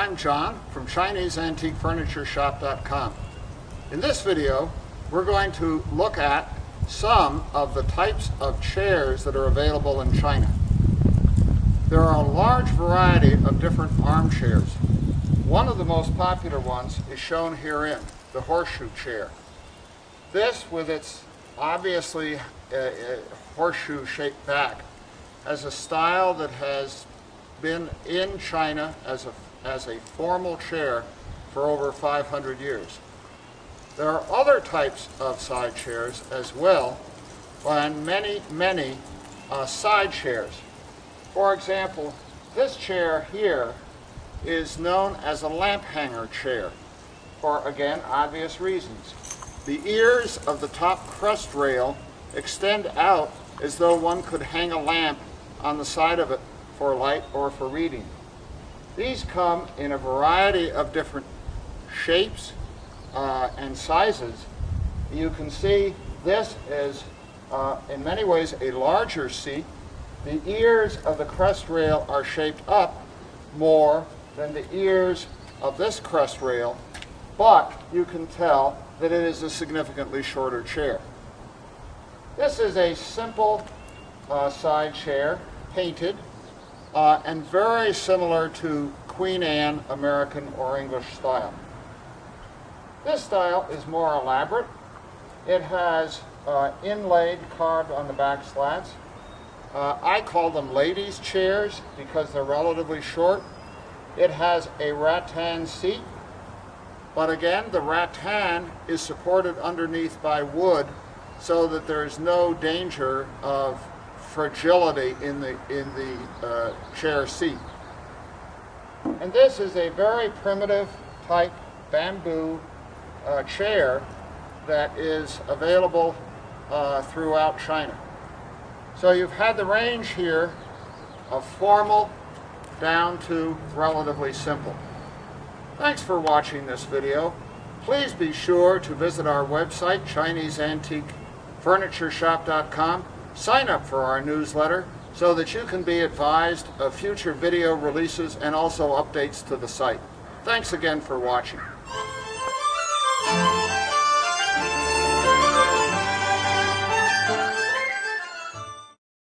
I'm John from ChineseAntiqueFurnitureShop.com. In this video, we're going to look at some of the types of chairs that are available in China. There are a large variety of different armchairs. One of the most popular ones is shown herein, the horseshoe chair. This, with its obviously horseshoe-shaped back, has a style that has been in China as a formal chair for over 500 years. There are other types of side chairs as well, and many side chairs. For example, this chair here is known as a lamp hanger chair for, again, obvious reasons. The ears of the top crest rail extend out as though one could hang a lamp on the side of it for light or for reading. These come in a variety of different shapes and sizes. You can see this is in many ways a larger seat. The ears of the crest rail are shaped up more than the ears of this crest rail, but you can tell that it is a significantly shorter chair. This is a simple side chair, painted, and very similar to Queen Anne American or English style. This style is more elaborate. It has inlaid, carved on the back slats. I call them ladies' chairs because they're relatively short. It has a rattan seat, but again, the rattan is supported underneath by wood so that there is no danger of fragility in the chair seat. And this is a very primitive type bamboo chair that is available throughout China. So you've had the range here of formal down to relatively simple. Thanks for watching this video. Please be sure to visit our website, ChineseAntiqueFurnitureShop.com. Sign up for our newsletter so that you can be advised of future video releases and also updates to the site. Thanks again for watching.